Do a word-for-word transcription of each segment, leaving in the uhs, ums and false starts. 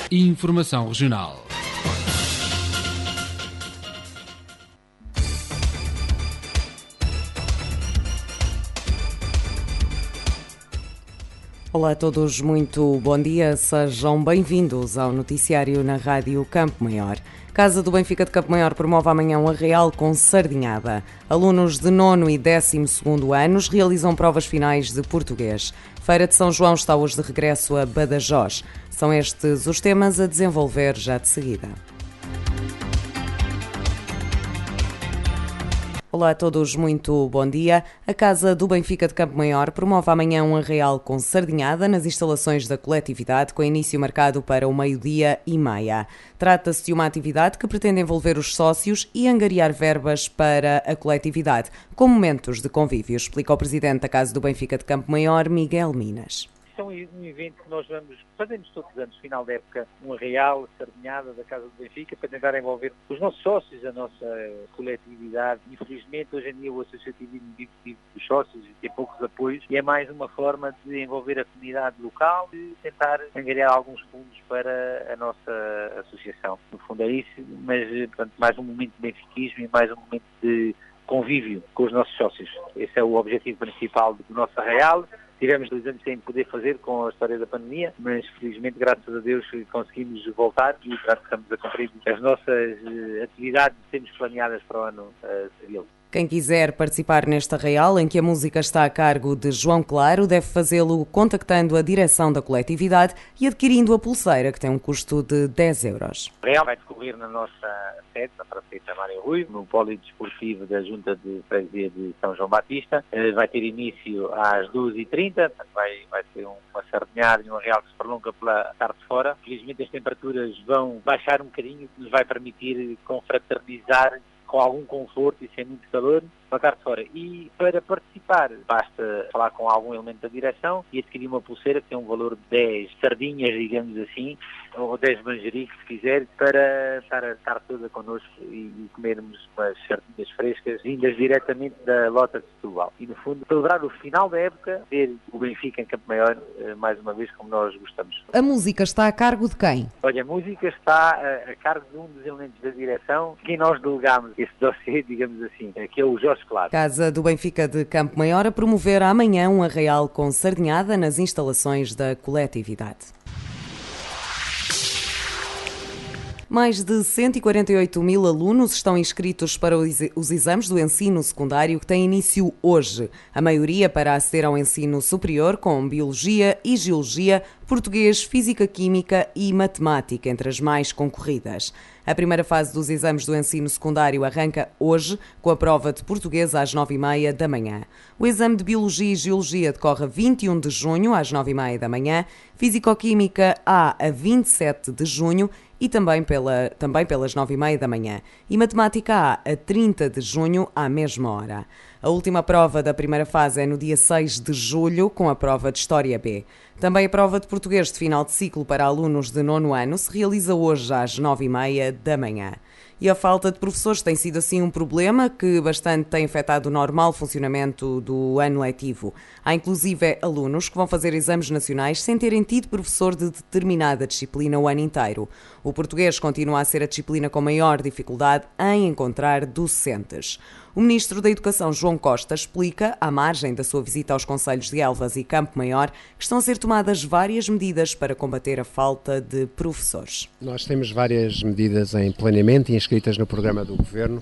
e informação regional. Olá a todos, muito bom dia, sejam bem-vindos ao noticiário na Rádio Campo Maior. Casa do Benfica de Campo Maior promove amanhã um arraial com sardinhada. Alunos de nono e décimo segundo anos realizam provas finais de português. Feira de São João está hoje de regresso a Badajoz. São estes os temas a desenvolver já de seguida. Olá a todos, muito bom dia. A Casa do Benfica de Campo Maior promove amanhã um arraial com sardinhada nas instalações da coletividade, com início marcado para o meio-dia e meia. Trata-se de uma atividade que pretende envolver os sócios e angariar verbas para a coletividade, com momentos de convívio, explica o presidente da Casa do Benfica de Campo Maior, Miguel Minas. É um evento que nós vamos, fazemos todos os anos, final da época, um arraial, sardinhada da Casa do Benfica, para tentar envolver os nossos sócios, a nossa coletividade. Infelizmente, hoje em dia, o associativismo vive dos sócios e tem poucos apoios, e é mais uma forma de envolver a comunidade local e tentar angariar alguns fundos para a nossa associação. No fundo é isso, mas, portanto, mais um momento de benfiquismo e mais um momento de convívio com os nossos sócios. Esse é o objetivo principal do nosso arraial. Tivemos dois anos sem poder fazer com a história da pandemia, mas felizmente, graças a Deus, conseguimos voltar e estamos a cumprir as nossas atividades que temos planeadas para o ano uh, civil. Quem quiser participar neste arraial, em que a música está a cargo de João Claro, deve fazê-lo contactando a direção da coletividade e adquirindo a pulseira, que tem um custo de dez euros. O arraial vai decorrer na nossa sede, na Praça Mário Rui, no Polidesportivo da Junta de Freguesia de São João Batista. Vai ter início às duas e trinta, vai, vai ser uma sardinhada e um arraial que se prolonga pela tarde fora. Felizmente as temperaturas vão baixar um bocadinho, o que nos vai permitir confraternizar com algum conforto e sem muito calor, para tarde fora. E para participar, basta falar com algum elemento da direção e adquirir uma pulseira que tem um valor de dez sardinhas, digamos assim, ou dez manjericos, se quiser, para estar a estar toda connosco e, e comermos umas sardinhas frescas, vindas diretamente da Lota de Setúbal. E, no fundo, celebrar o final da época, ver o Benfica em Campo Maior, mais uma vez, como nós gostamos. A música está a cargo de quem? Olha, a música está a, a cargo de um dos elementos da direção, quem nós delegámos esse dossiê, digamos assim, que é o Jorge Claro. Casa do Benfica de Campo Maior a promover amanhã um arraial com sardinhada nas instalações da coletividade. Mais de cento e quarenta e oito mil alunos estão inscritos para os exames do ensino secundário que têm início hoje. A maioria para aceder ao ensino superior com Biologia e Geologia, Português, Física-Química e Matemática, entre as mais concorridas. A primeira fase dos exames do ensino secundário arranca hoje, com a prova de Português às nove e meia da manhã. O exame de Biologia e Geologia decorre a vinte e um de junho, às nove e meia da manhã, Físico-Química A a vinte e sete de junho e também, pela, também pelas nove e meia da manhã, e Matemática A a trinta de junho, à mesma hora. A última prova da primeira fase é no dia seis de julho, com a prova de História B. Também a prova de Português de final de ciclo para alunos de nono ano se realiza hoje às nove e meia da manhã. E a falta de professores tem sido assim um problema que bastante tem afetado o normal funcionamento do ano letivo. Há inclusive alunos que vão fazer exames nacionais sem terem tido professor de determinada disciplina o ano inteiro. O português continua a ser a disciplina com maior dificuldade em encontrar docentes. O Ministro da Educação, João Costa, explica, à margem da sua visita aos concelhos de Elvas e Campo Maior, que estão a ser tomadas várias medidas para combater a falta de professores. Nós temos várias medidas em planeamento e inscritas no programa do Governo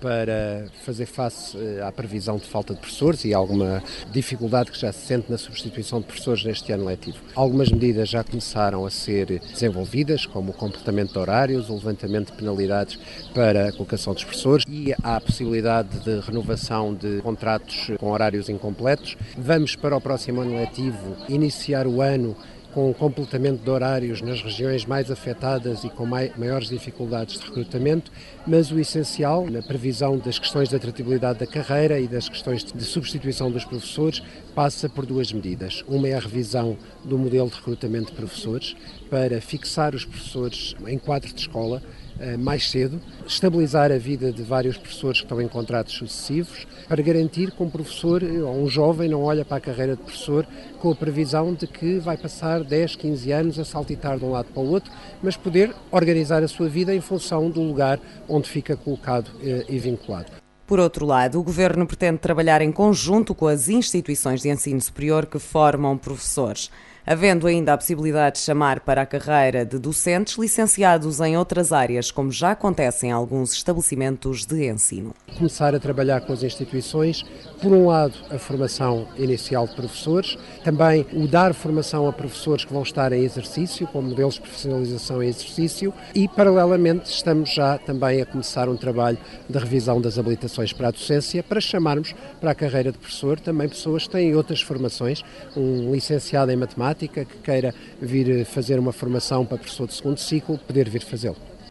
para fazer face à previsão de falta de professores e alguma dificuldade que já se sente na substituição de professores neste ano letivo. Algumas medidas já começaram a ser desenvolvidas, como o completamento de horários, o levantamento de penalidades para a colocação dos professores e há a possibilidade de renovação de contratos com horários incompletos. Vamos para o próximo ano letivo iniciar o ano com o completamento de horários nas regiões mais afetadas e com maiores dificuldades de recrutamento, mas o essencial, na previsão das questões de atratividade da carreira e das questões de substituição dos professores, passa por duas medidas. Uma é a revisão do modelo de recrutamento de professores, para fixar os professores em quadro de escola, mais cedo, estabilizar a vida de vários professores que estão em contratos sucessivos, para garantir que um professor ou um jovem não olha para a carreira de professor com a previsão de que vai passar dez, quinze anos a saltitar de um lado para o outro, mas poder organizar a sua vida em função do lugar onde fica colocado e vinculado. Por outro lado, o Governo pretende trabalhar em conjunto com as instituições de ensino superior que formam professores, havendo ainda a possibilidade de chamar para a carreira de docentes licenciados em outras áreas, como já acontece em alguns estabelecimentos de ensino. Começar a trabalhar com as instituições, por um lado, a formação inicial de professores, também o dar formação a professores que vão estar em exercício, com modelos de profissionalização em exercício, e, paralelamente, estamos já também a começar um trabalho de revisão das habilitações para a docência, para chamarmos para a carreira de professor também pessoas que têm outras formações, um licenciado em matemática, que queira vir fazer uma formação para professor de segundo ciclo, poder vir fazê-lo.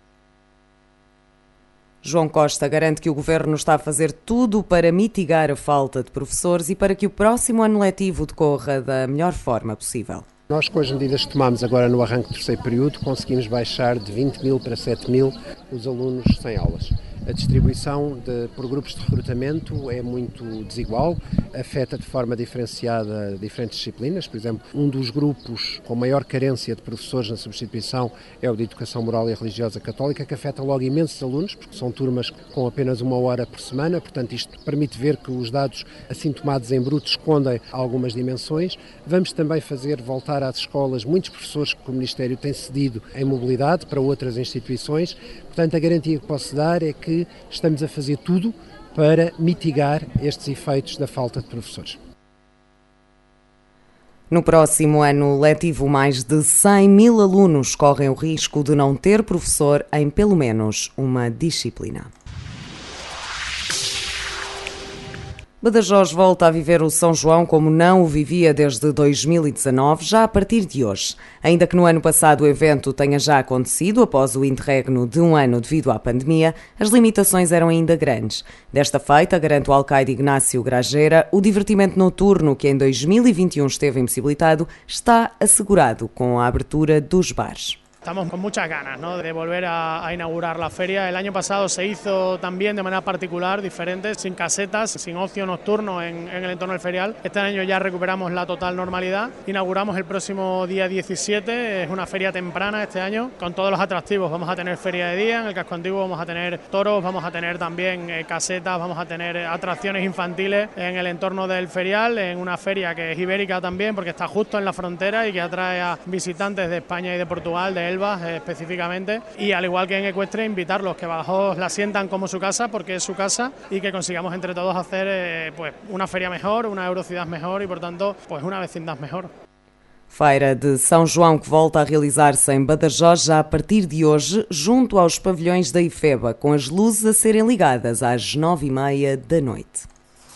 João Costa garante que o Governo está a fazer tudo para mitigar a falta de professores e para que o próximo ano letivo decorra da melhor forma possível. Nós, com as medidas que tomámos agora no arranque do terceiro período, conseguimos baixar de vinte mil para sete mil os alunos sem aulas. A distribuição de, por grupos de recrutamento é muito desigual, afeta de forma diferenciada diferentes disciplinas. Por exemplo, um dos grupos com maior carência de professores na substituição é o de Educação Moral e Religiosa Católica, que afeta logo imensos alunos, porque são turmas com apenas uma hora por semana. Portanto, isto permite ver que os dados assim tomados em bruto escondem algumas dimensões. Vamos também fazer voltar às escolas muitos professores que o Ministério tem cedido em mobilidade para outras instituições. Portanto, a garantia que posso dar é que estamos a fazer tudo para mitigar estes efeitos da falta de professores. No próximo ano letivo, mais de cem mil alunos correm o risco de não ter professor em pelo menos uma disciplina. Badajoz volta a viver o São João como não o vivia desde dois mil e dezanove, já a partir de hoje. Ainda que no ano passado o evento tenha já acontecido, após o interregno de um ano devido à pandemia, as limitações eram ainda grandes. Desta feita, garante o alcaide Ignácio Grageira, o divertimento noturno que em dois mil e vinte e um esteve impossibilitado está assegurado com a abertura dos bares. Estamos con muchas ganas, ¿no?, de volver a, a inaugurar la feria. El año pasado se hizo también de manera particular, diferente, sin casetas, sin ocio nocturno en, en el entorno del ferial. Este año ya recuperamos la total normalidad. Inauguramos el próximo día diecisiete, es una feria temprana este año, con todos los atractivos. Vamos a tener feria de día, en el casco antiguo vamos a tener toros, vamos a tener también eh, casetas, vamos a tener atracciones infantiles en el entorno del ferial, en una feria que es ibérica también, porque está justo en la frontera y que atrae a visitantes de España y de Portugal, de específicamente, y al igual que en Ecuestre, invitarlos que Badajoz la sientan como su casa, porque es su casa, y que consigamos entre todos hacer eh, pues una feria mejor, una Eurociudad mejor y por tanto pues una vecindad mejor. Feira de São João que volta a realizar-se em Badajoz já a partir de hoje, junto aos pavilhões da IFEBA, com as luzes a serem ligadas às nove e meia da noite.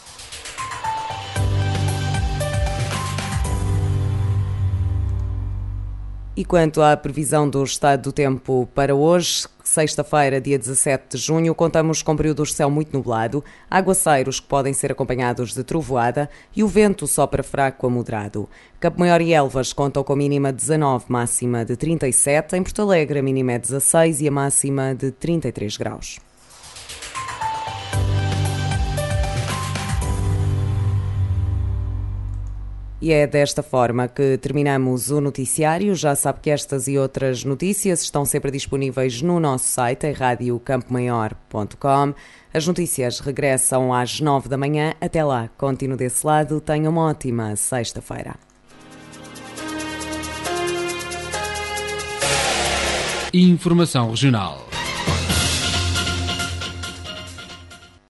E quanto à previsão do estado do tempo para hoje, sexta-feira, dia dezassete de junho, contamos com períodos de céu muito nublado, aguaceiros que podem ser acompanhados de trovoada e o vento sopra fraco a moderado. Campo Maior e Elvas contam com a mínima de dezanove, máxima de trinta e sete, em Porto Alegre a mínima é dezasseis e a máxima de trinta e três graus. E é desta forma que terminamos o noticiário. Já sabe que estas e outras notícias estão sempre disponíveis no nosso site, em rádio campo maior ponto com. As notícias regressam às nove da manhã. Até lá, continue desse lado. Tenha uma ótima sexta-feira. Informação regional.